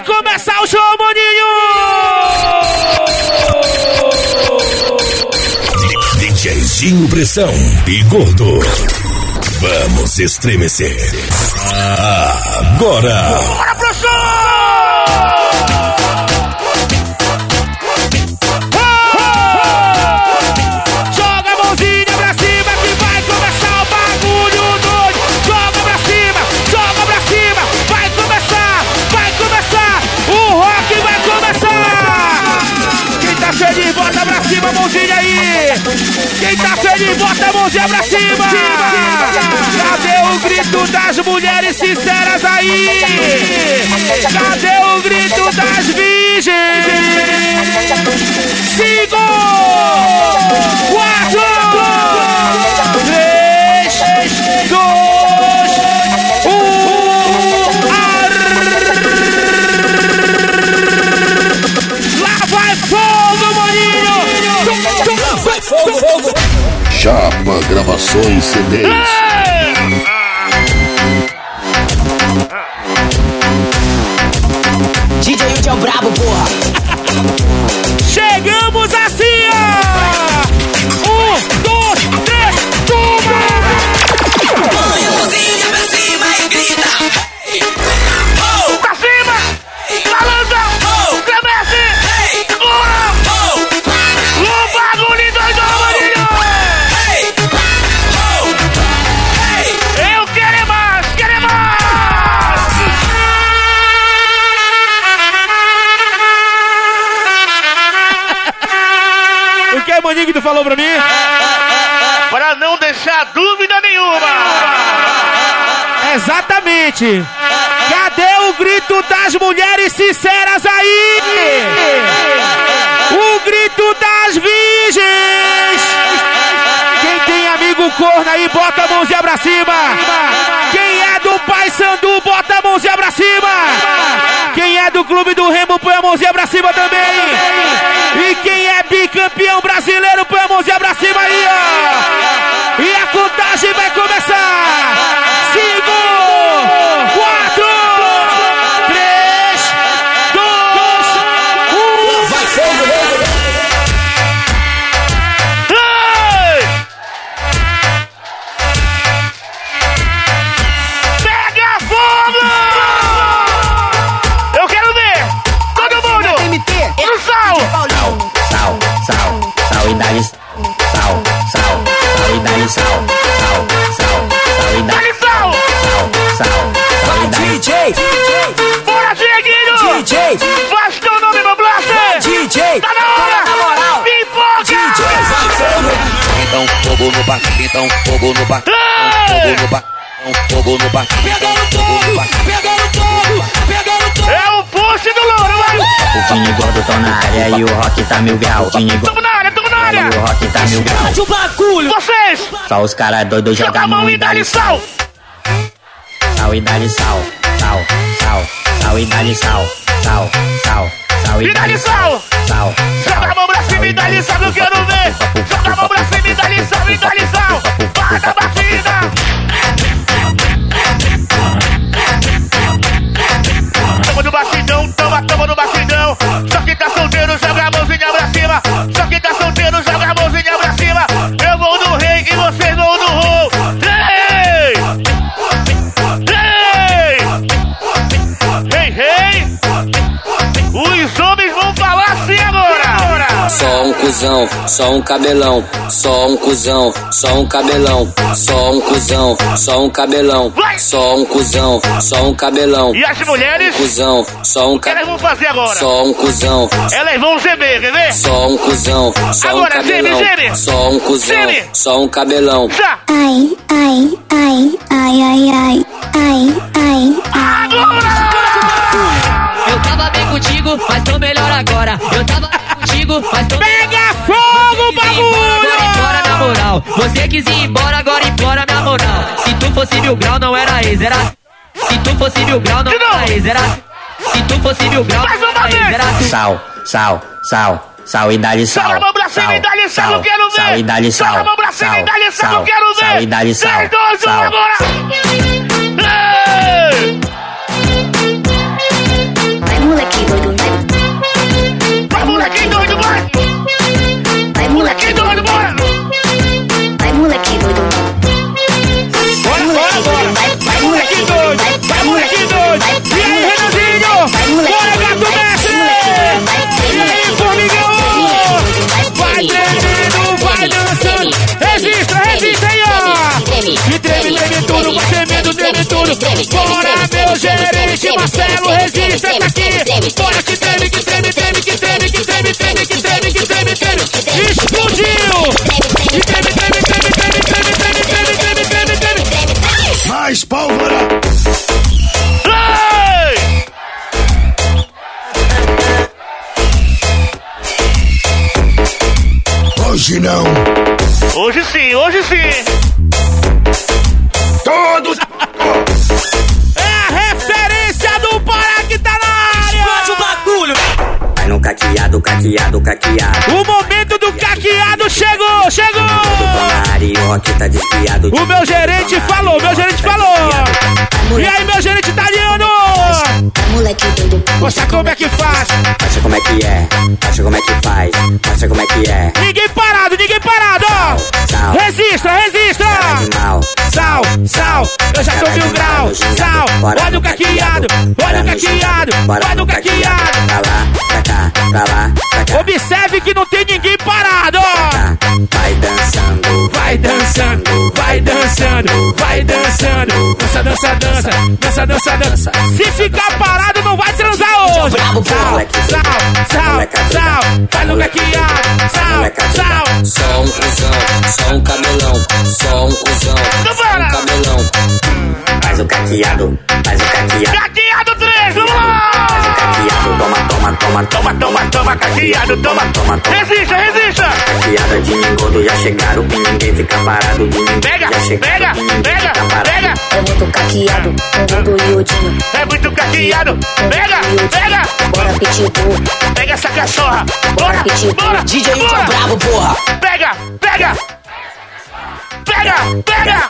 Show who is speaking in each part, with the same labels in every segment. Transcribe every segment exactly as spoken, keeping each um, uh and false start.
Speaker 1: começar o show, maninho!
Speaker 2: DJzinho Pressão e Gordo. Vamos estremecer. Agora!
Speaker 1: Bora pro show! Joga a mãozinha pra cima que vai começar o bagulho doido. Joga pra cima, joga pra cima. Vai começar, vai começar. O rock vai começar. Quem tá feliz, bota pra cima a mãozinha aí. Quem tá feliz, bota a mãozinha pra cima. Cadê o grito das mulheres sinceras aí? Cadê o grito das virgens? Cinco, quatro, três, dois, um. Lá vai fogo, maninho!
Speaker 2: Lá vai fogo, fogo! Chapa Gravações C Ds.
Speaker 3: D J Hudi é o brabo, porra.
Speaker 1: Chegamos assim, ó! Um, dois, três, toma!
Speaker 3: Põe a mãozinha pra cima e grita.
Speaker 1: Oh! Pra cima! Balança! Oh! Estremece! Segura! Oh! O bagulho doidão, maninho! Eu quero é mais! Quero é mais! O que, maninho, que tu falou pra mim? Para não deixar dúvida nenhuma! Exatamente! Cadê o grito das mulheres sinceras aí? O grito das virgens! Quem tem amigo corno aí, bota a mãozinha pra cima! Quem é do Pai Sandu, bota a mãozinha pra cima! Quem é do Clube do Remo, põe a mãozinha pra cima também! E quem é bicampeão brasileiro, põe a mãozinha pra cima aí, ó! E a contagem vai começar! Cinco, quatro, três, dois, um.
Speaker 2: Vai fogo, fogo!
Speaker 1: Pega fogo! Eu quero ver! Todo mundo! No sal!
Speaker 3: Sal, sal, sal e dá-lhe sal, sal, sal e dá-lhe sal, sal, sal, sal e dá-lhe
Speaker 1: sal!
Speaker 3: sal, sal, sal e dá-lhe
Speaker 4: D J,
Speaker 1: Bora, Dieguinho!
Speaker 4: D J,
Speaker 1: Faz teu nome, meu blaster!
Speaker 4: D J,
Speaker 1: Tá na hora!
Speaker 4: na moral,
Speaker 1: Pipoca!
Speaker 5: Então fogo no bar, então fogo no bar, fogo no bar, fogo no bar,
Speaker 4: pegando fogo, pegando fogo, pegando fogo.
Speaker 1: É o push do louro, vai!
Speaker 3: O Tini Gordo tão na área e o rock tá mil grau. Tini Gordo
Speaker 1: Tamo na área, tamo na área!
Speaker 3: e o rock tá mil grau.
Speaker 4: Faz o bagulho.
Speaker 1: Vocês!
Speaker 3: Só os caras doidos
Speaker 1: Joga a
Speaker 3: jogam
Speaker 1: mão e dá-lhe sal!
Speaker 3: Sal e dá-lhe sal, sal, sal, sal e dá-lhe sal, sal, sal, sal
Speaker 1: E dá-lhe sal!
Speaker 3: sal,
Speaker 1: Joga a mão pra cima e dá-lhe sal, eu quero ver! Joga a mão pra cima e dá-lhe sal, e dá-lhe sal! Vai da batida! Tamo no batidão, toma, tamo no batidão! Só quem tá solteiro joga a mãozinha pra cima! Só quem tá solteiro joga a mãozinha pra cima! Eu vou no rei e vocês vão no roll! Ei! Ei! Ei, ei! Os homens vão falar assim agora!
Speaker 5: só um cuzão, só um cabelão, só um cuzão, só um cabelão, só um cuzão, só um cabelão, só um cuzão, só um cabelão.
Speaker 1: E as mulheres?
Speaker 5: Cuzão, só um
Speaker 1: O que elas
Speaker 5: cabelão.
Speaker 1: vão fazer agora?
Speaker 5: Só um cuzão,
Speaker 1: Elas vão gemer, quer ver?
Speaker 5: só um cuzão, só um
Speaker 1: Agora, geme,
Speaker 5: cabelão,
Speaker 1: geme.
Speaker 5: só um cuzão,
Speaker 1: Geme.
Speaker 5: só um cabelão.
Speaker 1: Já!
Speaker 6: Ai, ai, ai, ai, ai, ai, ai, ai, ai.
Speaker 1: Agora!
Speaker 7: Eu tava bem contigo, mas tô melhor agora. Eu tava bem contigo, mas tô
Speaker 1: Pega fogo, bagulho!
Speaker 7: Agora embora na moral. Você quis ir embora, agora embora na moral. Se tu fosse mil grau, não era ex, era. Se tu fosse mil grau, não
Speaker 1: De novo.
Speaker 7: era ex, era. Se tu fosse mil grau,
Speaker 1: Mais
Speaker 7: não
Speaker 1: uma
Speaker 7: era ex,
Speaker 1: vez.
Speaker 7: era.
Speaker 3: Sal, sal, sal, sal e dá-lhe sal.
Speaker 1: Joga a mão pra cima e dá-lhe sal, eu quero ver!
Speaker 3: Sal e dá-lhe sal.
Speaker 1: Joga a mão pra cima e dá-lhe sal, eu quero ver!
Speaker 3: Sal e dá-lhe sal.
Speaker 1: três, dois, um,
Speaker 3: Sal.
Speaker 1: agora! Ei!
Speaker 6: Vai, moleque.
Speaker 1: bagulho. Bora, meu gerente Marcelo, resista essa aqui. Bora que treme, que treme, treme, que treme, que treme, treme, que treme, que treme, treme. Explodiu! Que treme, treme, treme, treme, treme, treme, treme, treme, treme, treme.
Speaker 2: Mais pólvora! Hoje não.
Speaker 1: Hoje sim, hoje sim.
Speaker 2: Todos.
Speaker 1: É a referência do Pará que tá na área.
Speaker 4: Explode o bagulho.
Speaker 3: Vai no caqueado, caqueado, caqueado.
Speaker 1: O momento do caqueado chegou, chegou.
Speaker 3: Na área e o rock tá desviado.
Speaker 1: O meu gerente falou, meu gerente falou. E aí, meu gerente italiano?
Speaker 6: Moleque doido.
Speaker 1: Mostra como é que faz.
Speaker 3: Mostra como é que é, mostra como é que faz, mostra como é que é.
Speaker 1: Ninguém parado, ninguém parado, ó.
Speaker 3: Sal.
Speaker 1: Resista, resista.
Speaker 3: Animal.
Speaker 1: Sal, sal, eu já tô mil graus. Sal, olha o caqueado, olha o caqueado, olha o caqueado.
Speaker 3: Pra lá, pra cá, pra lá, pra cá.
Speaker 1: Observe que não tem ninguém parado, ó.
Speaker 3: Vai dançando,
Speaker 1: Vai dançando, vai dançando, vai dançando. Dança, dança, dança, dança, dança, dança. Se ficar parado, não vai transar hoje. Sal, sal, sal, sal, vai no caqueado. Sal, sal.
Speaker 5: Só um cuzão, só um cabelão, só um cuzão, só um cabelão.
Speaker 3: faz o caqueado, faz o caqueado.
Speaker 1: Caqueado três, vamos lá!
Speaker 3: Faz o caqueado, toma, toma, toma,
Speaker 1: Toma, toma, toma, caqueado, toma,
Speaker 3: toma, toma.
Speaker 1: Resista, resista!
Speaker 3: Caqueada de ninguém já chegaram e ninguém fica parado. De ninguém
Speaker 1: Pega,
Speaker 3: já chegaram,
Speaker 1: pega,
Speaker 3: e ninguém
Speaker 1: pega,
Speaker 3: fica parado.
Speaker 1: pega!
Speaker 6: É muito caqueado, com Gundo e Odinho.
Speaker 1: É muito caqueado! Pega, pega!
Speaker 6: Bora, pitbull.
Speaker 1: Pega essa cachorra! Bora, bora!
Speaker 4: D J
Speaker 1: bora.
Speaker 4: tá bravo, porra!
Speaker 1: Pega, pega! Pega, pega!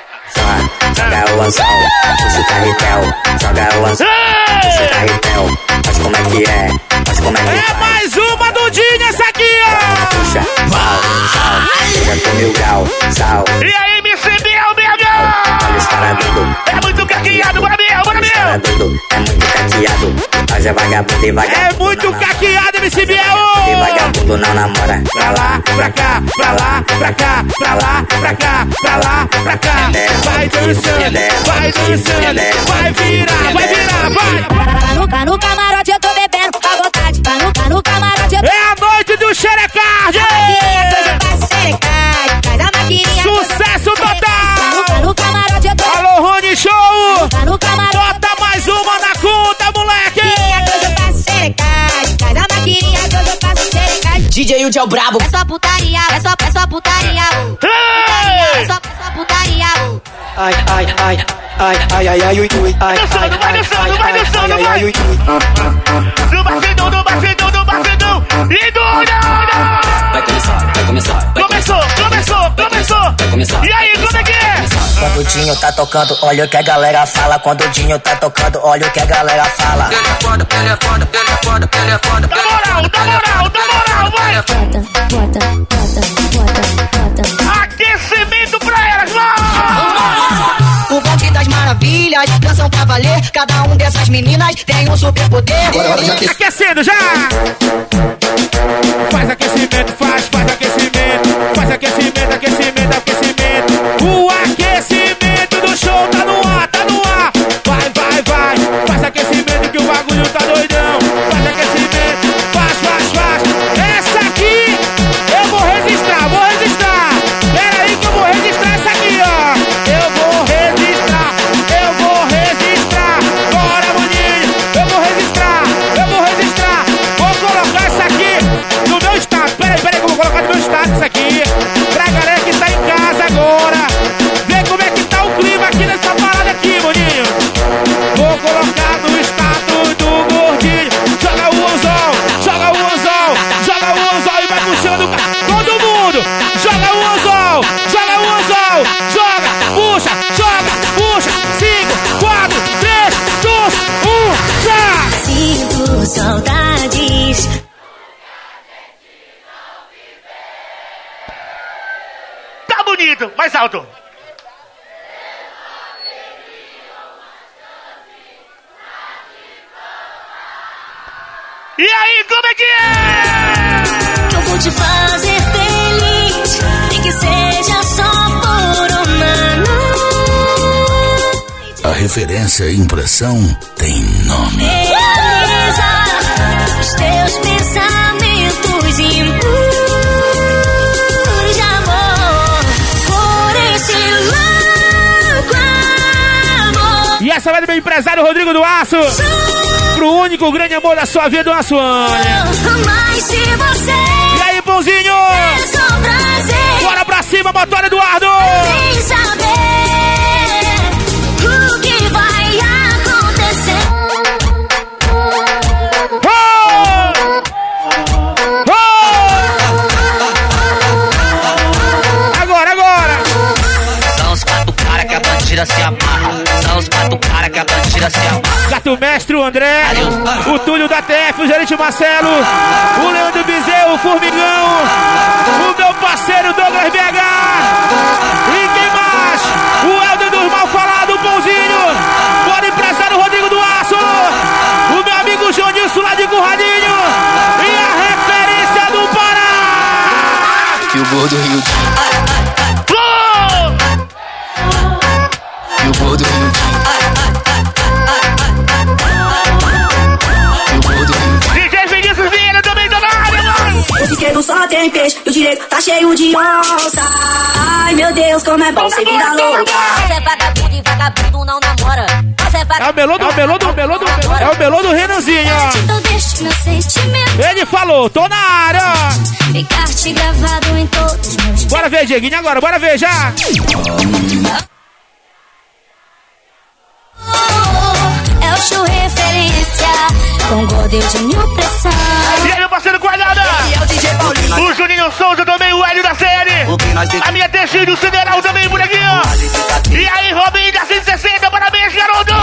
Speaker 3: Joga o anzol, puxa o carretel. Joga o anzol, puxa o carretel. Faz como é que é, faz como é que
Speaker 1: É
Speaker 3: faz.
Speaker 1: mais uma do Dinho, essa aqui, ó!
Speaker 3: Puxa, sal, sal, chega com mil grau, sal.
Speaker 1: E aí, M C Biel,
Speaker 3: Olha os cara
Speaker 1: Biel!
Speaker 3: doido,
Speaker 1: É muito caqueado, bora, Biel, bora,
Speaker 3: os cara
Speaker 1: Biel!
Speaker 3: doido, é muito caqueado. Mas é vagabundo e vagabundo.
Speaker 1: É muito
Speaker 3: não namora.
Speaker 1: caqueado, M C
Speaker 3: E
Speaker 1: Biel!
Speaker 3: vagabundo não namora.
Speaker 1: Pra lá, pra cá, pra lá, pra cá, pra lá, pra cá, pra lá, pra cá. Vai dançando, vai dançando, vai virar, vai virar, vai!
Speaker 6: Tá no, tá no camarote, eu tô bebendo à vontade. Tá no, tá no camarote, eu tô
Speaker 1: É a noite do Xerecard!
Speaker 6: Faz a maquininha.
Speaker 1: Sucesso
Speaker 6: Tá no, tá
Speaker 1: total!
Speaker 6: no camarote, eu tô
Speaker 1: Alô, Rony Show!
Speaker 6: Tá no camarote.
Speaker 1: Bota mais uma na conta, moleque!
Speaker 6: Maquininha que hoje eu faço xerecagem. Faz a maquininha que hoje eu faço xerecagem.
Speaker 4: D J Udi é o brabo.
Speaker 6: É só putaria, é só, é só putaria. É só, é só putaria.
Speaker 4: Ai, ai, ai, ai, ai, ai, ai, ui, ui, ai, ai,
Speaker 1: Dançando, vai
Speaker 4: ai,
Speaker 1: dançando,
Speaker 4: ai,
Speaker 1: vai
Speaker 4: ai,
Speaker 1: dançando,
Speaker 4: ai,
Speaker 1: vai.
Speaker 4: ai, ui, ui.
Speaker 1: No batidão, no batidão, no batidão! E doida!
Speaker 5: Vai começar, vai começar, vai
Speaker 1: Começou, começou, começou!
Speaker 5: Vai começar.
Speaker 1: E aí, como é que é?
Speaker 8: Quando o Dinho tá tocando, olha o que a galera fala. Quando o Dinho tá tocando, olha o que a galera fala.
Speaker 5: Ele é foda, ele é foda, ele é foda, ele é foda.
Speaker 1: Dá moral, dá moral, dá moral, vai!
Speaker 6: Bota, bota, bota, bota, bota.
Speaker 1: Aquecimento pra elas, vai!
Speaker 4: O bonde das maravilhas, dançam pra valer. Cada um dessas meninas tem um superpoder.
Speaker 1: Aquecendo já! Faz aquecimento, faz, faz aquecimento. Faz aquecimento, aquecimento, aquecimento. O aquecimento do show tá no ar, tá no ar. Vai, vai, vai. Faz aquecimento que o bagulho tá doidão. Faz aquecimento, faz, faz, faz. Essa aqui eu vou registrar, vou registrar. Pera aí que eu vou registrar essa aqui, ó. Eu vou registrar, eu vou registrar. Bora, Boninho, eu vou registrar, eu vou registrar. Vou colocar essa aqui no meu status. Pera aí, pera aí que eu vou colocar no meu status isso aqui. Pra galera que tá em casa agora. Ver como é que tá o clima aqui nessa parada aqui, Boninho. Vou colocar no status do gordinho. Joga o anzol, joga o anzol, joga o anzol e vai puxando o ca- todo mundo. Joga o anzol, joga o anzol, joga, puxa, joga, puxa. cinco, quatro, três, dois, um, já!
Speaker 6: Sinto saudades.
Speaker 1: Tá bonito, mais alto. E aí, como é que é?
Speaker 6: Eu vou te fazer feliz. Nem que seja só por uma noite.
Speaker 2: A referência e impressão tem nome.
Speaker 9: Realiza os teus pensamentos impuros de amor por esse louco amor.
Speaker 1: E essa vai do meu empresário Rodrigo do Aço, pro único grande amor da sua vida, Dona Suânia.
Speaker 9: Mas se você
Speaker 1: E aí, bonzinho?
Speaker 9: é só prazer,
Speaker 1: Bora pra cima, motor Eduardo!
Speaker 9: nem saber o que vai acontecer.
Speaker 1: Oh! Oh! Agora, agora!
Speaker 7: São os quatro caras que a bandida se amarra. São os quatro caras que a bandida se amarra.
Speaker 1: Gato Mestre, o André, o Túlio da T F, o Gerente Marcelo, o Leandro Bezerro, o Formigão, o meu parceiro Douglas B H, e quem mais? O Helder dos Mal Falado, o Pãozinho, bora empresário Rodrigo do Aço, o meu amigo João Nilson lá de Curradinho, e a referência do Pará!
Speaker 7: E o gordo Rio. E o gordo Rio.
Speaker 1: D J Vinícius Vieira também tá na área, mano!
Speaker 4: O esquerdo só tem peixe e o direito tá cheio de onça. Ai meu Deus, como é bom ser vida louca.
Speaker 9: Você é vagabundo e vagabundo não namora. Você é
Speaker 1: É o
Speaker 9: vagabundo.
Speaker 1: melô do, melô do, melô do, é o melô do Renanzinho, ó.
Speaker 9: Então deixe meu sentimento
Speaker 1: Ele falou, tô na área, ó.
Speaker 9: ficar-te gravado em todos meus.
Speaker 1: Bora ver, Dieguinho, agora, bora ver já.
Speaker 9: É o show referência com gordo de minha pressão.
Speaker 1: E aí, meu parceiro Guardada?
Speaker 4: E é o D J Paulinho.
Speaker 1: O Juninho Souza também, o Hélio da série. A minha Teixeira, o Cineral também por aqui, ó. E aí, Robinho da cento e sessenta, parabéns, garoto!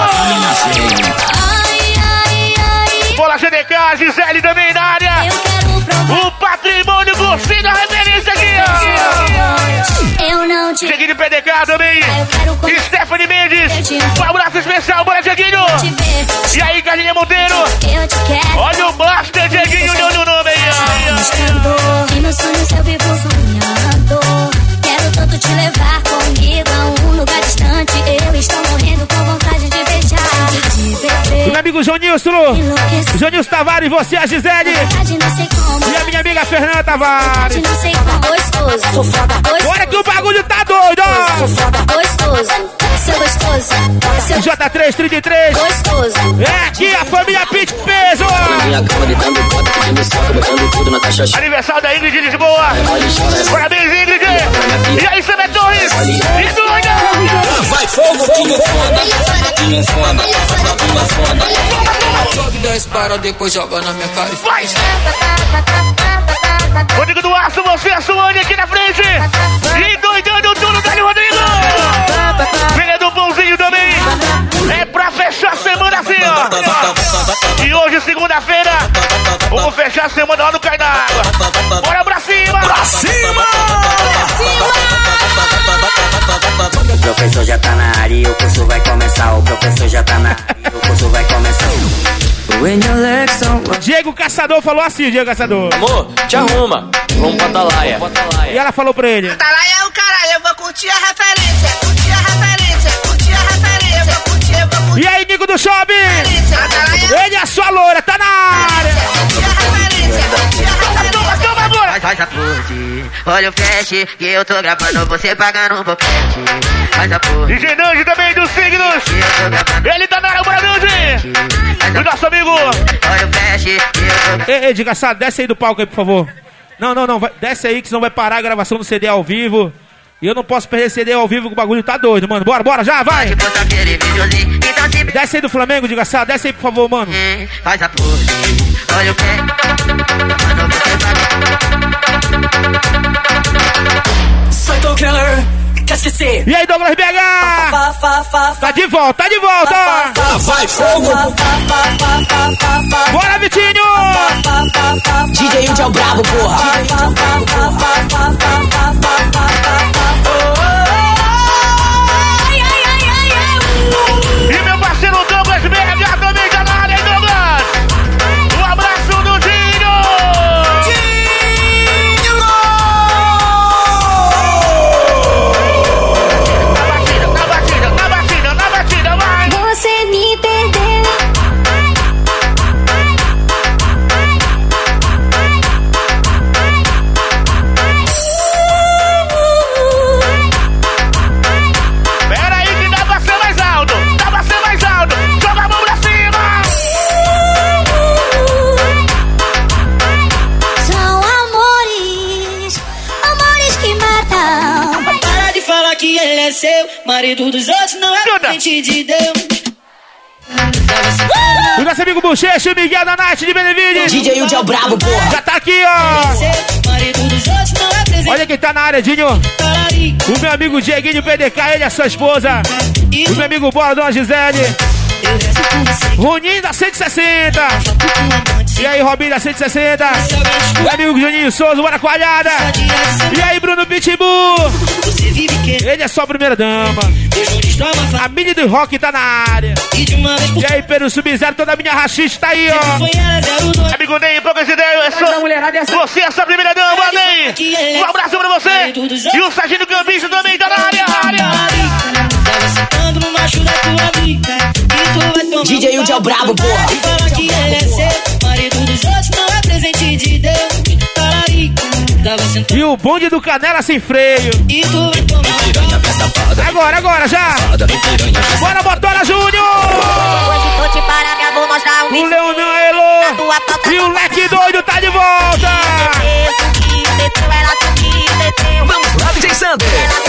Speaker 9: Ai, ai, ai,
Speaker 1: Bola G D K, Gisele também na área.
Speaker 9: eu quero provar.
Speaker 1: O patrimônio curtindo a referência aqui, ó.
Speaker 9: Eu não te
Speaker 1: Cheguinho de P D K também.
Speaker 9: eu quero
Speaker 1: E Stephanie Mendes. Um abraço especial, bora, Dieguinho.
Speaker 9: te ver.
Speaker 1: E aí, Carlinha Monteiro.
Speaker 9: Eu te quero.
Speaker 1: Olha o Master Dieguinho olhando o nome aí, ó.
Speaker 9: E meus sonhos eu vivo sonhando. Quero tanto te levar comigo a um lugar distante. Eu estou morrendo com vontade de beijar, de
Speaker 1: O
Speaker 9: beber,
Speaker 1: meu amigo João Nilson.
Speaker 9: enlouquecer.
Speaker 1: João Nilson Tavares, você, a Gisele.
Speaker 9: Vontade não sei como.
Speaker 1: E a minha amiga Fernanda
Speaker 9: Vontade
Speaker 1: Tavares.
Speaker 9: não sei como. Gostoso. Gostoso.
Speaker 1: Olha que o bagulho tá doido, ó.
Speaker 9: Gostoso. Seu gostoso. Seu
Speaker 1: J três trinta e três.
Speaker 9: gostoso.
Speaker 1: É aqui a família Pit Peso.
Speaker 5: Minha cama gritando copo, pedindo soca, botando tudo na caixa cheia.
Speaker 1: Aniversário da Ingrid de Lisboa. Parabéns, Ingrid. E aí, Samé Torres. E doida.
Speaker 5: Vai fogo, que não foda, que não foda, que não foda.
Speaker 7: Sobe dez para, depois joga na minha cara e
Speaker 1: Vai. Rodrigo do Aço, você, a Suane aqui na frente. E doidando tudo, dali, Rodrigo. Filha do Pãozinho também. É pra fechar a semana assim, ó. E hoje, segunda-feira, vamos fechar a semana lá no Cai na Água. Bora pra cima. Pra cima.
Speaker 8: O professor já tá na área e o curso vai começar. O professor já tá na área e o curso vai começar.
Speaker 1: Diego Caçador falou assim, Diego Caçador.
Speaker 7: Amor, te arruma. Vamos pra Atalaia.
Speaker 1: E ela falou pra ele.
Speaker 4: Atalaia é o caralho, eu vou curtir a referência. Curtir a referência, curtir a referência. Eu vou curtir, eu vou curtir
Speaker 1: E aí, Nico do Shopping.
Speaker 4: a referência. Atalaia,
Speaker 1: Ele é a sua loura, tá na área.
Speaker 4: curtir a referência, curtir a referência.
Speaker 1: Toma, toma, agora.
Speaker 8: Faz a pose, olha o flash, que eu tô gravando você pagando um boquete. Faz a pose,
Speaker 1: D J Nanji também dos signos.
Speaker 8: que eu tô gravando
Speaker 1: Ele tá na área, bora, Nanji.
Speaker 8: Faz
Speaker 1: Do
Speaker 8: a
Speaker 1: nosso amigo.
Speaker 8: olha o flash, que eu tô
Speaker 1: Ei, ei, desgraçado, desce aí do palco aí, por favor. Não, não, não, vai, desce aí que senão vai parar a gravação do C D ao vivo. E eu não posso perder C D ao vivo, que o bagulho tá doido, mano. Bora, bora, já, vai.
Speaker 8: gravando aquele videozinho. Então se
Speaker 1: Desce aí do Flamengo, desgraçado, desce aí, por favor, mano.
Speaker 8: bem, faz a pose, olha o flash. Quando você
Speaker 4: Psycho Killer, quer esquecer?
Speaker 1: E aí, Douglas B H? Tá de volta, tá de volta.
Speaker 5: Vai fogo.
Speaker 1: Bora, Vitinho.
Speaker 4: D J Udi é o brabo, porra.
Speaker 1: E meu parceiro Douglas B H também tá na área, hein, Douglas? Um abraço do Dinho. Na batida, na batida, na batida, na batida, vai.
Speaker 4: seu, marido dos outros não é presente de Deus.
Speaker 1: O nosso amigo Bochecha, o Miguel da Night de Benevides.
Speaker 4: D J Udi é o brabo, porra.
Speaker 1: Já tá aqui, ó. Olha quem tá na área, Dinho. O meu amigo Dieguinho P D K, ele é sua esposa. O meu amigo Bola, Dona Gisele. Roninho da cento e sessenta. E aí, Robinho da cento e sessenta. O amigo Juninho Souza, bora coalhada. E aí, Bruno Pitbull. Ele é só a primeira dama. A mini do rock tá na área. E aí, Pedro Sub-Zero, toda a minha rachista tá aí, ó. Amigo Ney, poucas ideias. Você é essa primeira dama, Ney. Um abraço pra você. E o Sargento Campista também tá na área.
Speaker 4: D J Udi é o brabo, porra. E fala que ele é seu, marido dos outros não é presente de Deus.
Speaker 1: E o bonde do Canela sem freio.
Speaker 4: E tu vai tomar.
Speaker 1: Agora, agora, já. Bora, Botola Júnior.
Speaker 9: Hoje tô te parando, eu vou mostrar um
Speaker 1: O Leonão Elô. E o Leque Doido tá de volta.
Speaker 7: Vamos lá, D J Sander.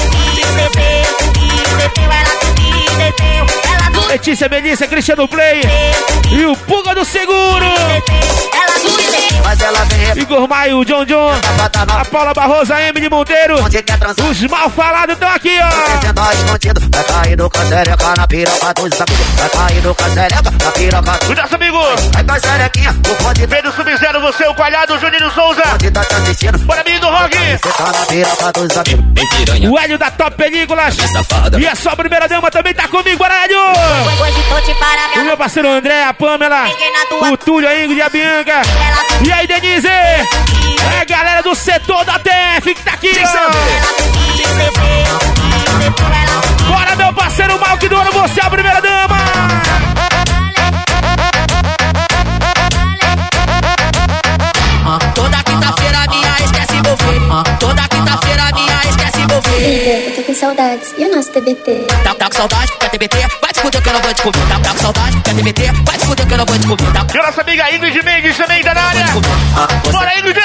Speaker 1: Letícia, Melissa, Cristiano Play. E o Puga do Seguro.
Speaker 8: Mas ela vem
Speaker 1: Igor Maio, John John. A Paula Barroso, a Emily Monteiro. Os mal falados estão aqui, ó.
Speaker 8: escondido, vai cair do cacereca na piroca dos amigos. Vai cair do cacereca na piroca.
Speaker 1: O nosso amigo
Speaker 8: Vai cacerequinha, o bonde
Speaker 1: Pedro Sub-Zero, você, o Coalhado, o Juninho Souza.
Speaker 8: tá te assistindo.
Speaker 1: Bora, menino do rock.
Speaker 8: Você tá na piroca dos amigos. Bem piranha,
Speaker 1: O Hélio da Top Películas.
Speaker 8: safada.
Speaker 1: E a sua primeira dama também tá comigo, bora, Hélio.
Speaker 9: Hoje tô te parando,
Speaker 1: O meu parceiro André, a Pamela. O Túlio, a Ingrid e a Bianca. E aí, Denise. É a galera do setor da T F que tá aqui, ó. Bora, meu parceiro Malk do Ouro, você é a primeira dama.
Speaker 7: Toda quinta-feira minha esquece envolver. Toda quinta-feira minha esquece envolver.
Speaker 6: Eu tô com saudades. E o nosso T B T?
Speaker 7: Tá, tá com saudade, quer T B T? Vai te fuder que eu não vou te comer. Tá, tá com saudade, quer T B T? Vai te fuder que eu não vou te comer. Tá,
Speaker 1: E a nossa amiga Ingrid Mendes também tá na área. Bora, Ingrid.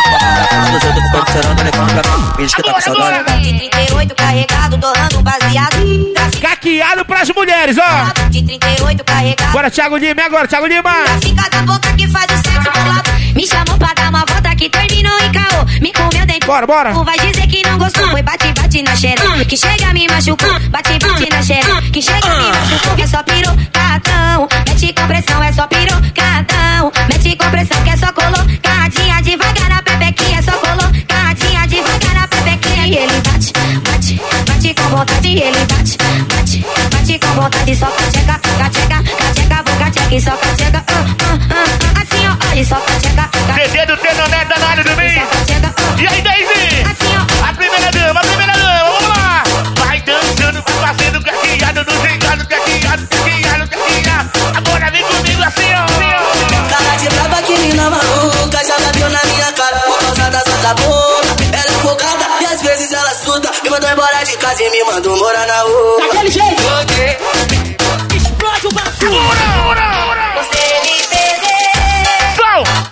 Speaker 9: Agora, de trinta e oito carregado, torrando baseado.
Speaker 1: Caqueado pras mulheres, ó.
Speaker 9: De trinta e oito carregado.
Speaker 1: Bora, Thiago Lima, e agora, Thiago Lima.
Speaker 9: Fica da boca que faz o sexo bolado. Me chamou pra dar uma volta que terminou em caô. Me comeu dentro.
Speaker 1: Bora, bora.
Speaker 9: Tu vai dizer que não gostou. Foi bate, bate na xereca. Que chega me machucou. Bate, bate na xereca. Que chega me machucou. Que é só pirocadão. Mete compressão, é só pirocadão. Mete compressão, que é só colocadinha devagar na pepequinha. É só colocadinha devagar na pepequinha. E ele bate, bate, bate com vontade. E ele bate, bate, bate com vontade. Só cacheca, cacheca, cacheca, vou cacheca. E só cacheca, ah, ah, ah. Assim, ó, olha, só cacheca.
Speaker 1: Dedê do Tenoneta na área do meio. E aí, Daisy? A primeira dama, a primeira dama, vamos lá. Vai dançando, vai fazendo caqueado, no jeitado, caqueado, caqueado, caqueado. Agora vem comigo assim, ó.
Speaker 4: Cara de braba que mina maluca, já bateu na minha cara por causa da santa boca. Ela é focada e às vezes ela surta. Me mandou embora de casa e me mandou morar na rua. Daquele jeito. Explode o bagulho.
Speaker 1: Bora, bora, bora.
Speaker 9: Você me perdeu.
Speaker 1: Sal.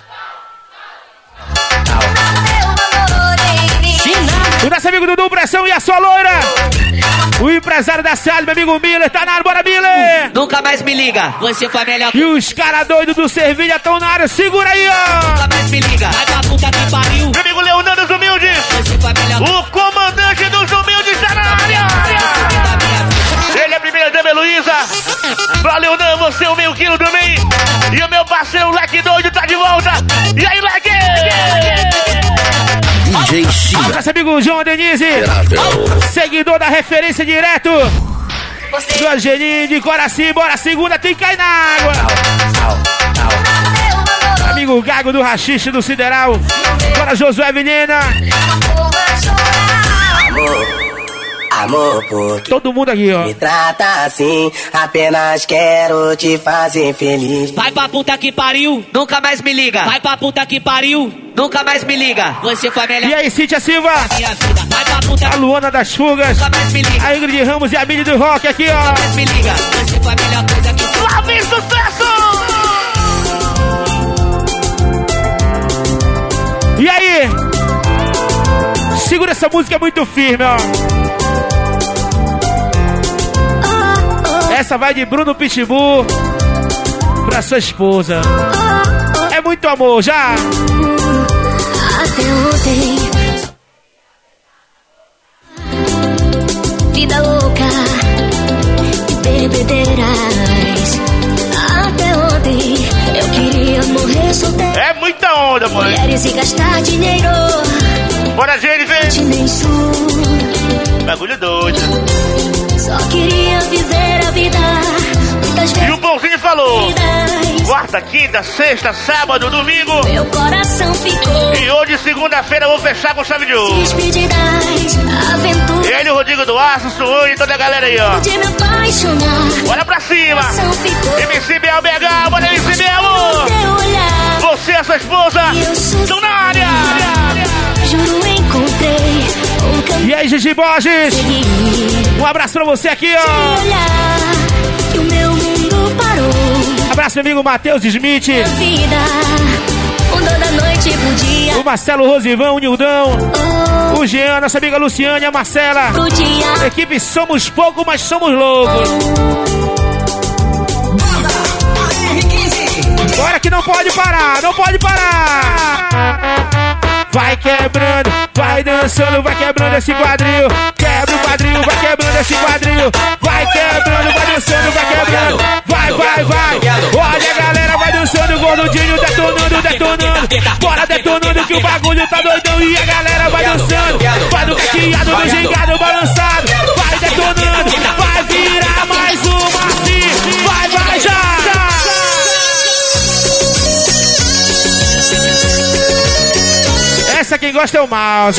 Speaker 1: O nosso amigo Dudu Pressão e a sua loira. O empresário da cidade, meu amigo Miller, tá na área, bora Miller.
Speaker 7: nunca mais me liga. Você foi melhor que
Speaker 1: E os caras doidos do Servilha estão na área, segura aí, ó.
Speaker 7: nunca mais me liga. Vai pra puta que pariu.
Speaker 1: Meu amigo Leonardo dos Humildes.
Speaker 7: Você foi melhor que
Speaker 1: O comandante dos Humildes tá na área. Ele é a primeira dama, Heloísa. Valeu, não, você é o meio quilo também. E o meu parceiro, o Leque Doido, tá de volta. E aí, Leque?
Speaker 2: D J China.
Speaker 1: Nosso amigo João Denise, seguidor da referência direto do Angelinho de Coraci. Bora, segunda, tem que cair na água. Amigo Gago do Rachixe do Sideral. Bora, Josué Vilhena.
Speaker 8: Amor, porque
Speaker 1: Todo mundo aqui, ó.
Speaker 8: me trata assim, apenas quero te fazer feliz.
Speaker 7: Vai pra puta que pariu, nunca mais me liga. Vai pra puta que pariu, nunca mais me liga. Você foi melhor
Speaker 1: E aí, Cíntia Silva,
Speaker 7: que minha vida. Vai pra puta
Speaker 1: a
Speaker 7: que
Speaker 1: Luana das Fugas,
Speaker 7: nunca mais me liga.
Speaker 1: a Ingrid Ramos e a Mini do Rock aqui, ó.
Speaker 7: Nunca mais me liga. Você foi a melhor coisa que
Speaker 1: Lá vem sucesso! E aí? Segura essa música, é muito firme, ó. Essa vai de Bruno Pitbull pra sua esposa. É muito amor, já.
Speaker 10: Até ontem, vida louca e bebedeiras. Até ontem eu queria morrer solteiro.
Speaker 1: É muita onda, mãe.
Speaker 10: Mulheres e gastar dinheiro.
Speaker 1: Bora, Jennifer. Bagulho doido.
Speaker 10: Só queria viver a vida. Muitas vezes.
Speaker 1: E o Bonzinho falou:
Speaker 10: vidas.
Speaker 1: Quarta, quinta, sexta, sábado, domingo.
Speaker 10: Meu coração ficou.
Speaker 1: E hoje, segunda-feira, eu vou fechar com chave de ouro.
Speaker 10: Despedidas, aventuras.
Speaker 1: Ele, o Rodrigo do Aço, Suane e toda a galera aí, ó.
Speaker 10: De me apaixonar.
Speaker 1: Bora pra cima. M C Biel B H, bora M C Biel. Você e a sua esposa estão na área.
Speaker 10: Juro, encontrei um caminho.
Speaker 1: E aí, Gigi Borges? Um abraço pra você aqui, ó.
Speaker 10: Olhar, que o meu mundo parou.
Speaker 1: Abraço, meu amigo Matheus Smith.
Speaker 10: A vida mudou da noite pro dia.
Speaker 1: O Marcelo Rosivão, o Nildão. Oh. O Jean, nossa amiga Luciane, a Marcela.
Speaker 10: Pro dia.
Speaker 1: Equipe Somos Pouco, mas somos loucos. Bora que não pode parar, não pode parar. Vai quebrando, vai dançando, vai quebrando esse quadril. Quebra o quadril, vai quebrando esse quadril. Vai quebrando, vai dançando, vai quebrando. Vai, vai, vai. Olha a galera, vai dançando, gordudinho, detonando, detonando. Bora detonando que o bagulho tá doidão. E a galera vai dançando. Vai do caqueado, do gingado, balançado. Vai detonando, vai virar mais uma assim. Vai, vai, já. Essa quem gosta é o Mouse.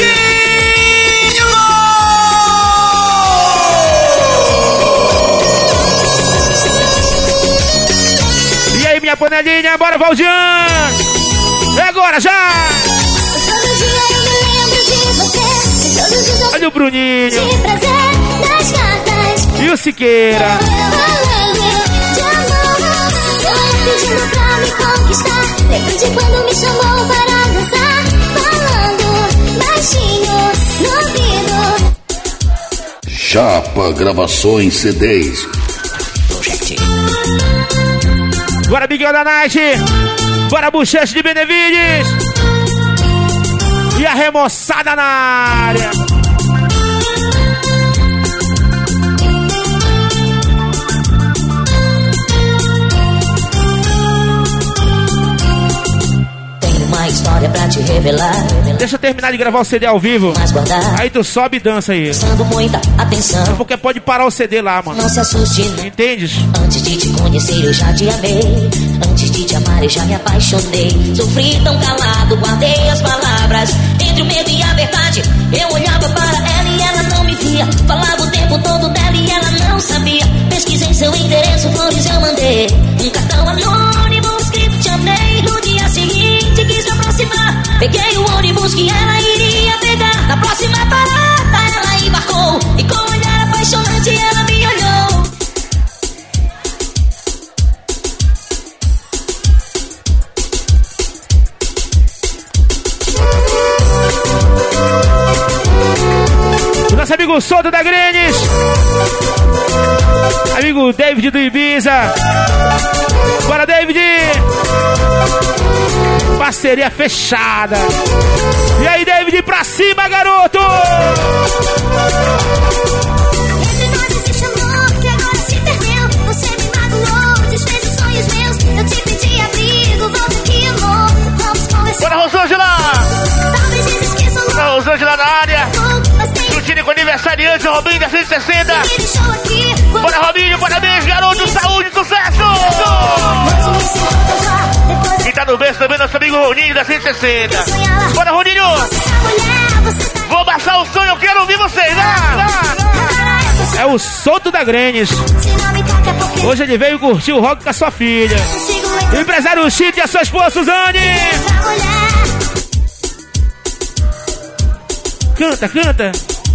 Speaker 1: E aí, minha panelinha, bora, Valjean! É agora, já!
Speaker 10: Todo dia eu me lembro de você. Todos os dias
Speaker 1: olha o Bruninho.
Speaker 10: de prazer das cartas.
Speaker 1: E o Siqueira.
Speaker 10: Falando de amor. Tô pedindo pra me conquistar. Lembro de quando me chamou para dançar. Falando baixinho no ouvido.
Speaker 2: Chapa Gravações C Ds.
Speaker 1: Bora, Miguel da Night. Bora, Bochecha de Benevides. E a remoçada na área.
Speaker 10: Uma história pra te revelar.
Speaker 1: Deixa eu terminar de gravar o C D ao vivo. Aí tu sobe e dança aí.
Speaker 10: Prestando muita atenção.
Speaker 1: Porque pode parar o C D lá, mano.
Speaker 10: Não se assuste.
Speaker 1: Entendes?
Speaker 10: Antes de te conhecer eu já te amei. Antes de te amar eu já me apaixonei. Sofri tão calado, guardei as palavras. Entre o medo e a verdade, eu olhava para ela e ela não me via. Falava o tempo todo dela e ela não sabia. Pesquisei seu endereço, flores eu mandei. Um cartão anônimo escrito te amei. No dia seguinte quis me aproximar. Peguei o ônibus que ela iria pegar. Na próxima parada ela embarcou. E com um olhar apaixonante ela me olhou.
Speaker 1: O nosso amigo Solto da Grenes. Amigo David do Ibiza. Bora, David! Parceria fechada. E aí, David, pra cima, garoto!
Speaker 10: Entre nós existe amor que agora se perdeu. Você me magoou, desfez os sonhos meus. Eu te pedi abrigo, volta aqui, amor. Vamos conversar.
Speaker 1: Bora, Rosângela!
Speaker 10: Talvez esqueça o
Speaker 1: Bora, Rosângela na área. Curtindo com o aniversariante, o Robinho da cento e sessenta. Bora, Robinho, parabéns, garoto, saúde, sucesso! Quem tá no berço também, nosso amigo Roninho da cento e sessenta. Bora, Roninho! Vou baixar o som, eu quero ouvir vocês, vai! É o Solto da Grenes. Hoje ele veio curtir o rock com a sua filha. O empresário Chito e a sua esposa, Suzane. Canta, canta.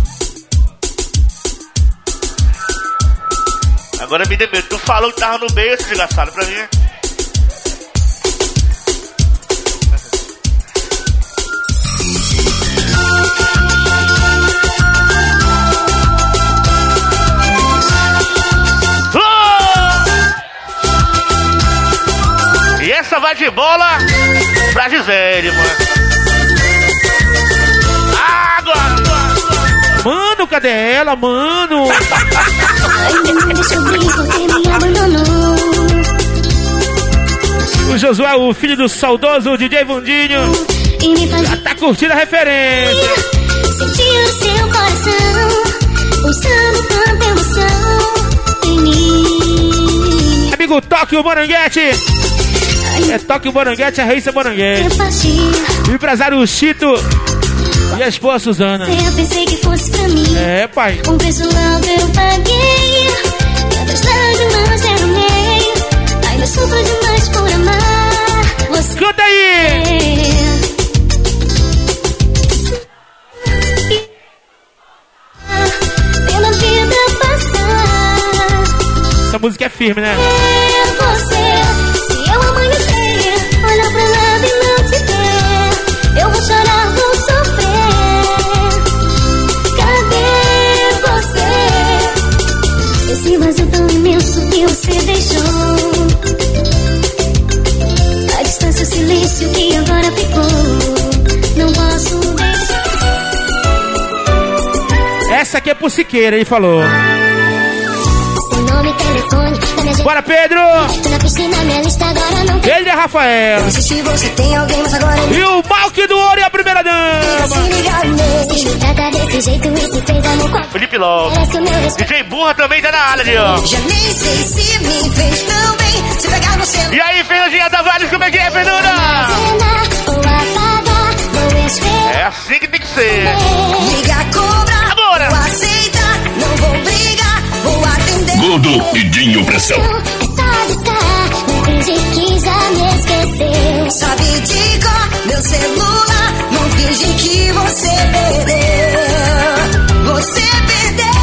Speaker 1: Agora me deu medo. Tu falou que tava no meio, esse desgraçado, pra mim. Oh! Pra Gisele, mano. Água! Mano, cadê ela, mano? O Josué, o filho do saudoso D J Vandinho, já tá curtindo a referência.
Speaker 6: Sentir o seu coração pulsando tanta emoção em mim.
Speaker 1: Amigo Tóquio Moranguete. É Tóquio Moranguete, a Raíssa Moranguete. O empresário Chito e a esposa Suzana.
Speaker 6: Eu pensei que fosse pra mim.
Speaker 1: É, pai.
Speaker 6: Um preço alto eu paguei. Tantas lágrimas derramei. Ainda sofro demais por amar você.
Speaker 1: Canta aí!
Speaker 6: Pela vida passar.
Speaker 1: Essa música é firme, né?
Speaker 6: É você. Se eu amanhecer, olhar pra lado e não te ver, eu vou chorar, vou sofrer. Cadê você? Esse vazio tão imenso que você deixou. A distância, o silêncio que agora ficou. Não posso deixar.
Speaker 1: Essa aqui é pro Siqueira, ele falou.
Speaker 6: Seu nome, telefone, da minha gente.
Speaker 1: Bora, Pedro!
Speaker 6: Tô na piscina, minha lista agora não tem.
Speaker 1: Ele é Rafael.
Speaker 6: Eu assisti, você tem alguém, mas agora
Speaker 1: E o Malque do Ouro e a primeira dama.
Speaker 6: se ligar nele. Se me trata desse jeito e se fez amor com.
Speaker 1: Felipe Lobo.
Speaker 6: Parece o meu respeito.
Speaker 1: D J Burra também tá na área ali, ó.
Speaker 4: Já nem sei se me fez tão bem. Se pegar no celular.
Speaker 1: E aí, Fernandinha Tavares, como é que é, Fernanda?
Speaker 6: Ou apagar, vou esperar.
Speaker 1: É assim que tem que ser.
Speaker 4: Liga, cobra.
Speaker 1: Agora.
Speaker 4: Vou aceitar. Não vou brigar. Vou atender.
Speaker 2: Gordo e Dinho Pressão.
Speaker 6: É só discar, não finge que já me esqueceu.
Speaker 4: Sabe de cor meu celular. Não finge que você perdeu. Você perdeu.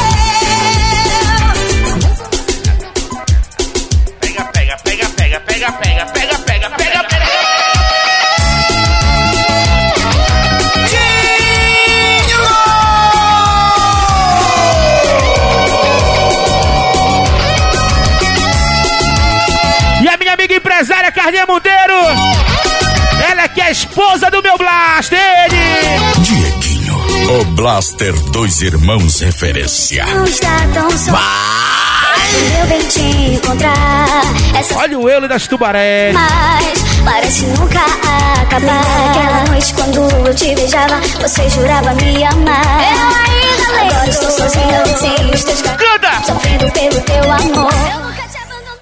Speaker 1: Pega, pega, pega, pega, pega, pega, pega, pega, pega, pega. E a minha amiga empresária Carlinha Monteiro, ela é que é a esposa do meu Blaster, ele.
Speaker 2: Dieguinho, o Blaster Dois Irmãos Referência.
Speaker 6: Não está tão só. Eu bem te encontrar. Essa
Speaker 1: Olha o Eulo das Tubarés.
Speaker 6: mais parece nunca acabar. Aquela noite quando eu te beijava, você jurava me amar. Eu ainda lembro. Agora estou sozinha, sem os teus carinhos,
Speaker 1: Canta!
Speaker 6: sofrendo pelo teu amor. Eu nunca te abandono.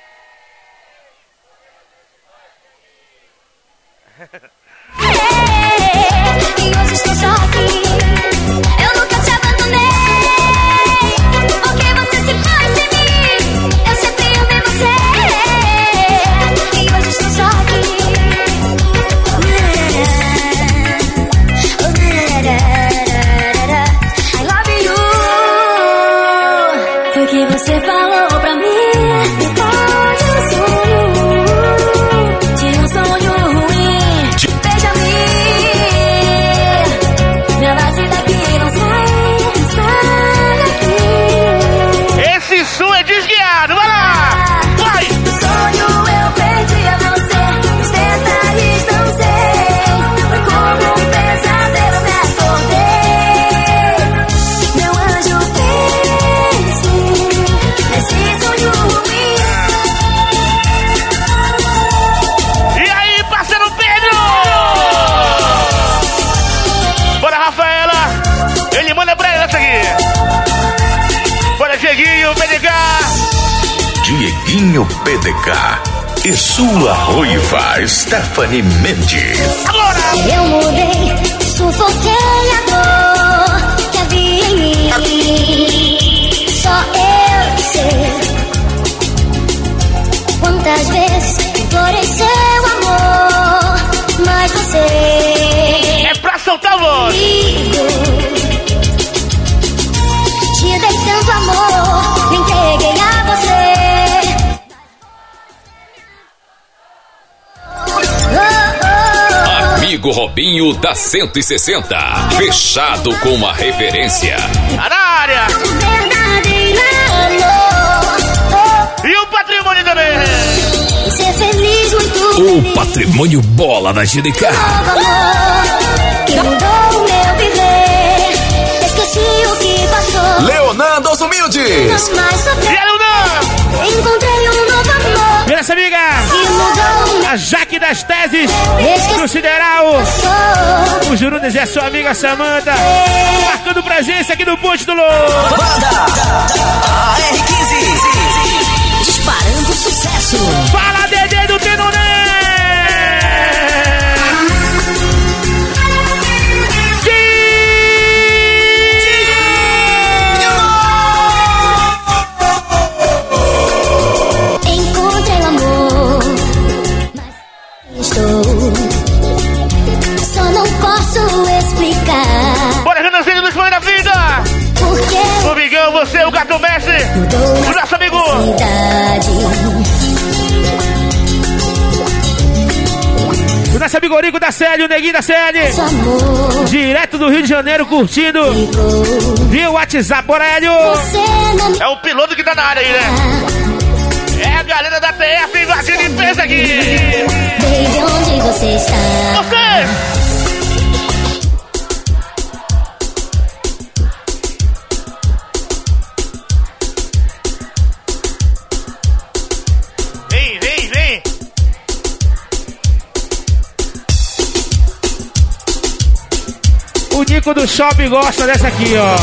Speaker 6: É, e hoje estou só aqui. Eu nunca te abandonei. Porque você se faz de mim. Eu sempre amei você. E hoje estou só aqui. I love you. Foi que você falou pra mim. Depois de um sonho, de um sonho ruim. Beija-me. Me abrace daqui, não sai, sai daqui.
Speaker 1: Esse som é desguiado, vai lá! Vai!
Speaker 6: No sonho eu perdi a você, os detalhes não sei. Foi como um pesadelo, me acordei. Meu anjo, pense nesse sonho ruim.
Speaker 1: E aí, parceiro Pedro! Bora, Rafaela! Ele manda pra ela essa aqui! Bora, Dieguinho, P D K!
Speaker 2: Dieguinho P D K e sua ruiva Stephanie Mendes.
Speaker 1: Agora!
Speaker 6: Eu mudei, sufoquei a dor que havia em mim. Só eu sei quantas vezes implorei seu amor, mas você
Speaker 1: É pra soltar a voz!
Speaker 6: comigo. Te dei tanto amor, me entreguei a você. Oh, oh.
Speaker 11: Amigo Robinho da cento e sessenta. Fechado com uma referência.
Speaker 1: Tá na área!
Speaker 6: Verdadeiro amor,
Speaker 1: E o patrimônio também!
Speaker 6: ser feliz. feliz, muito
Speaker 11: O
Speaker 6: feliz.
Speaker 11: patrimônio bola da G D K.
Speaker 6: Novo amor que mudou o meu viver. Esqueci o que passou.
Speaker 11: Leonan dos Humildes.
Speaker 6: Não mais sofrer.
Speaker 1: E aí, Leonan?
Speaker 6: Encontrei um novo amor
Speaker 1: E essa amiga,
Speaker 6: que mudou o
Speaker 1: a Jaque das Teses,
Speaker 6: Esqueci
Speaker 1: do Sideral.
Speaker 6: passou.
Speaker 1: O Jurunas é sua amiga Samanta, marcando presença aqui no Ponte do Louco.
Speaker 8: A R quinze. Disparando sucesso.
Speaker 1: Fala, Dedê do Tenoné!
Speaker 6: Encontrei o amor, mas estou. Só não posso explicar
Speaker 1: Bora, Renanzinho dos Fãs da Vida!
Speaker 6: porque
Speaker 1: Domingão, você, o Gato Mestre, o nosso amigo!
Speaker 6: cidade.
Speaker 1: O nosso amigo Orico da Série, o Neguinho da Série,
Speaker 6: Nosso amor
Speaker 1: direto do Rio de Janeiro, curtindo
Speaker 6: ficou.
Speaker 1: via WhatsApp, bora, Hélio!
Speaker 6: Você não me
Speaker 1: É o piloto que tá na área aí, né? É a galera da T F invadindo e fez aqui!
Speaker 6: Baby, onde você está?
Speaker 1: Você! Vem, vem, vem! O Nico do Shopping gosta dessa aqui, ó.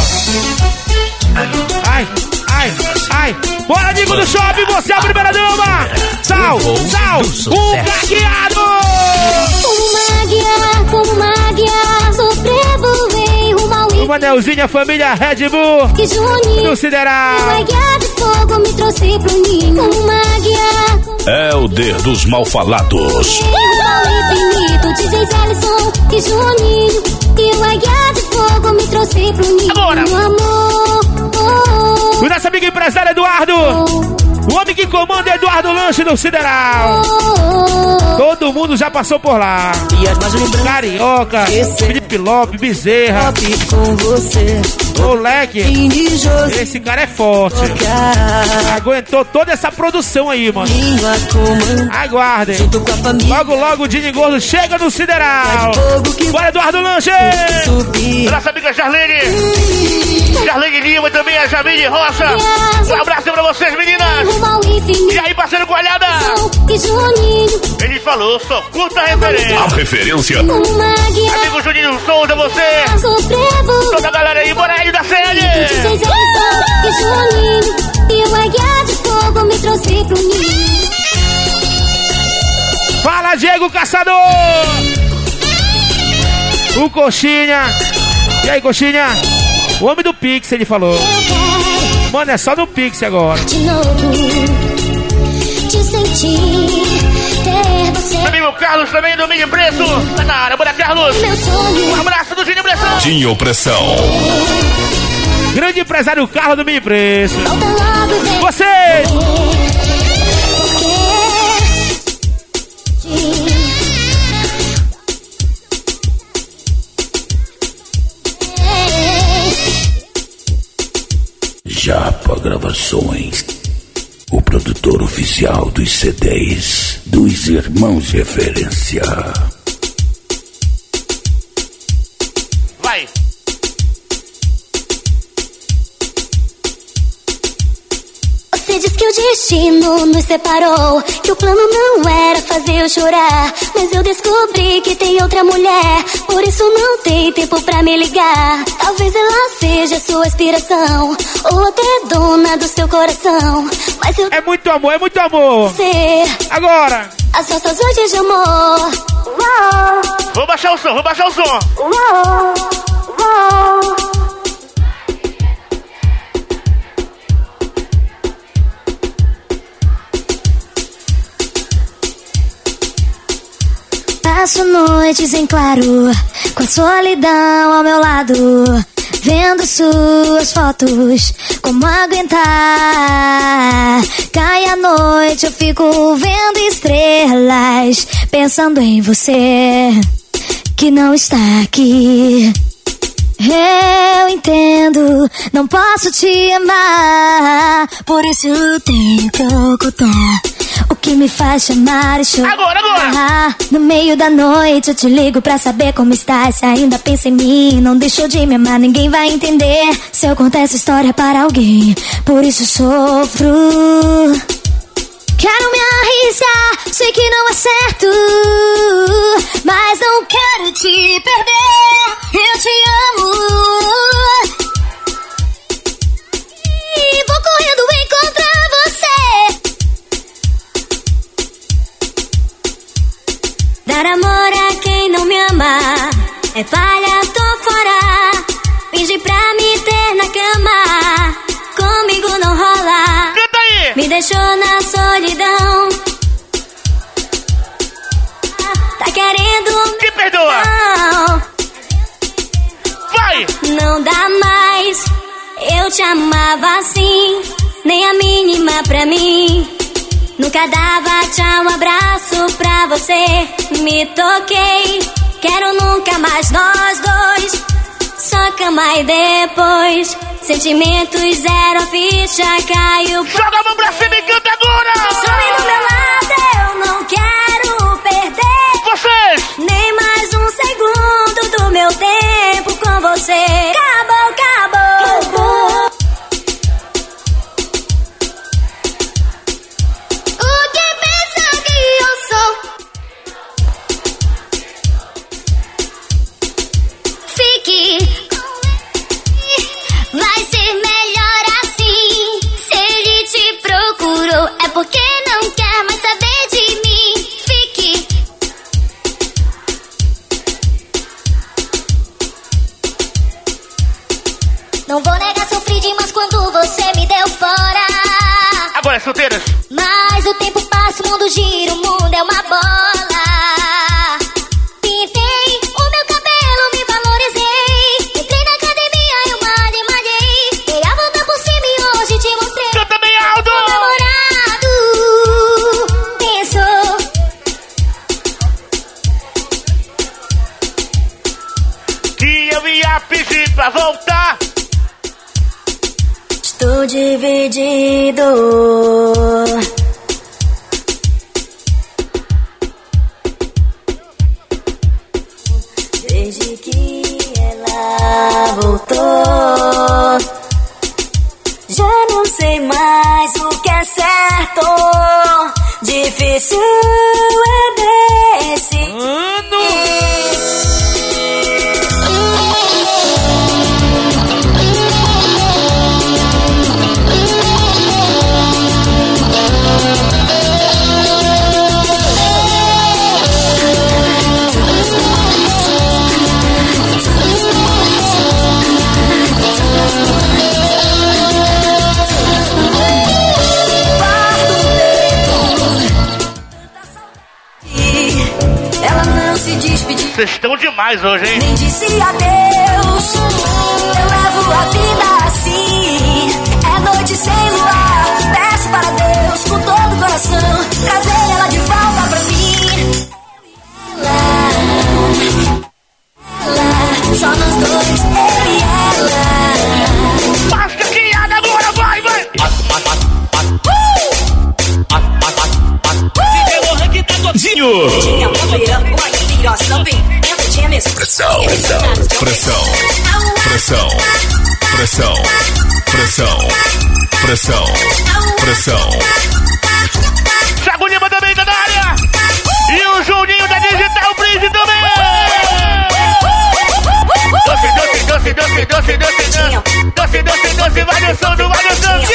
Speaker 1: Ai, ai, ai. Bora, Nico do Shopping, você é a primeira dama! Sal, sal, o caqueado!
Speaker 6: Como águia, como águia, sobrevoei rumo ao
Speaker 1: O Manelzinho, a família Red Bull
Speaker 6: que Juninho.
Speaker 1: do Sideral.
Speaker 6: Águia de fogo me trouxe pro ninho. Como águia,
Speaker 2: Helder dos Malfalados.
Speaker 6: rumo ao infinito. Dizem Ellison que Juninho. E o águia de fogo me trouxe pro ninho.
Speaker 1: Agora.
Speaker 6: Meu amor, oh,
Speaker 1: O nosso amigo empresário Eduardo. O homem que comanda é Eduardo Lanche do Sideral.
Speaker 6: oh,
Speaker 1: Todo mundo já passou por lá.
Speaker 8: E as mais lembranças
Speaker 1: Carioca, Felipe Lopes, Bezerra,
Speaker 8: com você.
Speaker 1: Moleque.
Speaker 8: Indy José.
Speaker 1: Esse cara é forte. Aguentou toda essa produção aí, mano. Aguardem.
Speaker 8: Junto com a família.
Speaker 1: Logo, logo o Dini Gordo chega no Sideral. Bora, Eduardo Lanche!
Speaker 8: Subir.
Speaker 1: Nossa amiga Jarlene. Jarlene Lima e também a Jamile Rocha. Um abraço pra vocês, meninas.
Speaker 6: rumo ao infinito.
Speaker 1: E aí, parceiro Coalhada?
Speaker 6: Que Juninho.
Speaker 1: Ele falou, só curta a referência.
Speaker 2: A referência.
Speaker 6: Como águia,
Speaker 1: Amigo Juninho Souza, você.
Speaker 6: sobrevoei.
Speaker 1: Toda a galera aí, bora aí da série.
Speaker 6: Dizem Ellison que Juninho. E o águia de fogo me trouxe pro ninho.
Speaker 1: Fala, Diego Caçador. O Coxinha. E aí, Coxinha? O homem do Pix, ele falou.
Speaker 6: Eu quero
Speaker 1: Mano, é só no Pix agora.
Speaker 6: de novo te sentir, ter você.
Speaker 1: Amigo Carlos também do Mini Preço. Tá na área, bora, Carlos.
Speaker 6: Meu
Speaker 1: Um
Speaker 6: sonho.
Speaker 1: abraço do Gini Pressão.
Speaker 2: Dinho Pressão.
Speaker 1: Grande empresário Carlos do Mini Preço.
Speaker 6: Volta logo, vem.
Speaker 1: Você.
Speaker 2: Japa Gravações. O produtor oficial dos C Ds dos Irmãos Referência.
Speaker 1: Vai.
Speaker 6: Você diz que o destino nos separou, que o plano não era fazer eu chorar. Mas eu descobri que tem outra mulher, por isso não tem tempo pra me ligar. Talvez ela seja sua inspiração, ou até dona do seu coração. Mas eu
Speaker 1: É muito amor, é muito amor.
Speaker 6: ser
Speaker 1: Agora.
Speaker 6: as nossas noites de amor. Uou,
Speaker 1: Vou baixar o som, vou baixar o som.
Speaker 6: uou, uou. Passo noites em claro, com a solidão ao meu lado, vendo suas fotos, como aguentar? Cai a noite, eu fico vendo estrelas, pensando em você, que não está aqui. Eu entendo, não posso te amar, por isso eu tenho que ocultar o que me faz chamar e chorar.
Speaker 1: Agora, agora!
Speaker 6: No meio da noite eu te ligo pra saber como estás. Se ainda pensa em mim, não deixou de me amar. Ninguém vai entender se eu contar essa história para alguém. Por isso sofro. Quero me arriscar, sei que não é certo, mas não quero te perder. Eu te amo e vou correndo encontrar você. Dar amor a quem não me ama é palha, tô fora. Finge pra me ter na cama, comigo não rola.
Speaker 1: Canta aí!
Speaker 6: Me deixou na solidão. Tá querendo
Speaker 1: me perdoa?
Speaker 6: Não.
Speaker 1: Vai!
Speaker 6: Não dá mais. Eu te amava assim, nem a mínima pra mim. Nunca dava tchau, abraço pra você. Me toquei, quero nunca mais nós dois. Só cama e depois sentimentos zero, a ficha caiu.
Speaker 1: Joga a mão pra cima e canta agora!
Speaker 6: Some do meu lado, eu não quero perder
Speaker 1: vocês!
Speaker 6: Nem mais um segundo do meu tempo com você. Acabou, acabou, acabou. O que pensa que eu sou? Fique, vai ser melhor assim. Se ele te procurou, é porque não quer mais saber de mim. Fique. Não vou negar, sofri demais quando você me deu fora.
Speaker 1: Agora, solteiras.
Speaker 6: Mas o tempo passa, o mundo gira, o mundo é uma bola. Pintei o meu cabelo, me valorizei. Entrei na academia, eu malhei, malhei. Dei a volta por cima e hoje te mostrei.
Speaker 1: Canta bem alto!
Speaker 6: O namorado pensou
Speaker 1: que eu ia pedir pra voltar.
Speaker 6: Estou dividido. Desde que ela voltou, já não sei mais o que é certo. Difícil é decidir.
Speaker 1: Vocês estão demais hoje, hein?
Speaker 6: Nem disse adeus. Eu levo a vida assim. É noite sem luar. Peço para Deus com todo o coração trazer ela de volta pra mim. Ela, ela, só nós dois, eu e ela.
Speaker 1: Basta criada agora, vai, vai!
Speaker 11: Pressão, pressão, pressão, pressão, pressão, pressão, pressão.
Speaker 1: Thiago Lima também tá na área. E o Juninho da Digital Bridge também. Doce, doce, doce, doce, doce, doce, doce, doce, doce, vai dançando, vai dançando.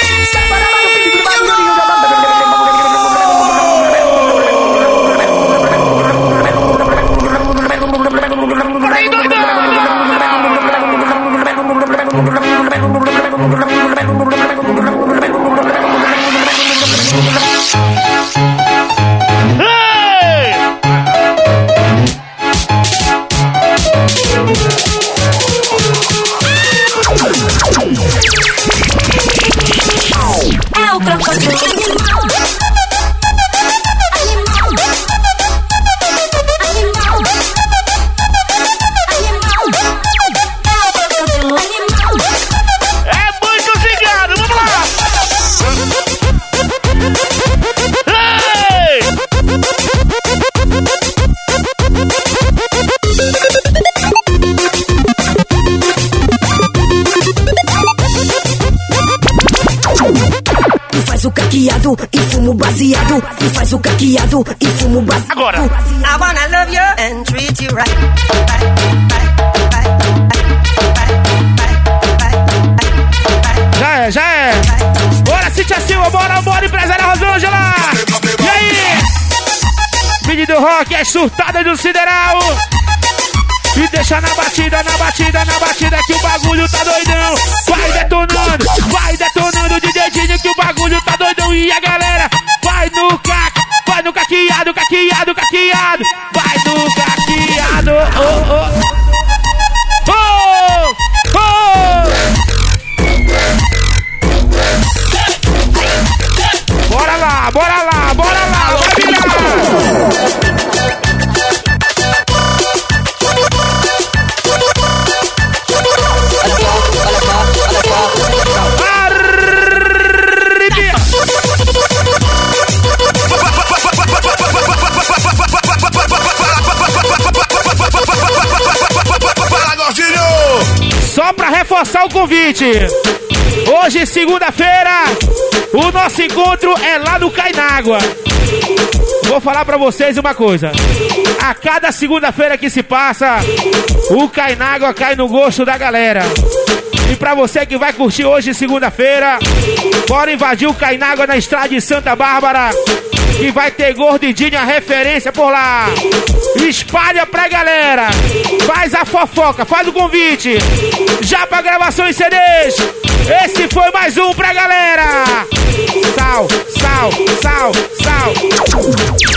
Speaker 12: caqueado e fumo baseado. E faz o caqueado e fumo baseado.
Speaker 1: Agora.
Speaker 4: I wanna love you and treat you right.
Speaker 1: Já é, já é. Bora, Cintia Silva, bora, bora, empresária Rosângela. E aí? Vídeo do rock, é surtada do Sideral. E deixa na batida, na batida, na batida que o bagulho tá doidão. Vai detonando, vai detonando o D J Dinho que o bagulho tá doidão. E a galera vai no cac, vai no caqueado, caqueado, caqueado. Vai no caqueado, oh, oh. Oh, oh. Bora lá, bora lá, bora lá, vai virar. Só pra reforçar o convite, hoje, segunda-feira, o nosso encontro é lá no Cainágua. Vou falar pra vocês uma coisa: a cada segunda-feira que se passa, o Cainágua cai no gosto da galera. E pra você que vai curtir hoje, segunda-feira, bora invadir o Cainágua na estrada de Santa Bárbara, que vai ter gordidinho, a referência por lá. Espalha pra galera, faz a fofoca, faz o convite, já pra gravação em C Ds. Esse foi mais um pra galera. Sal, sal, sal, sal.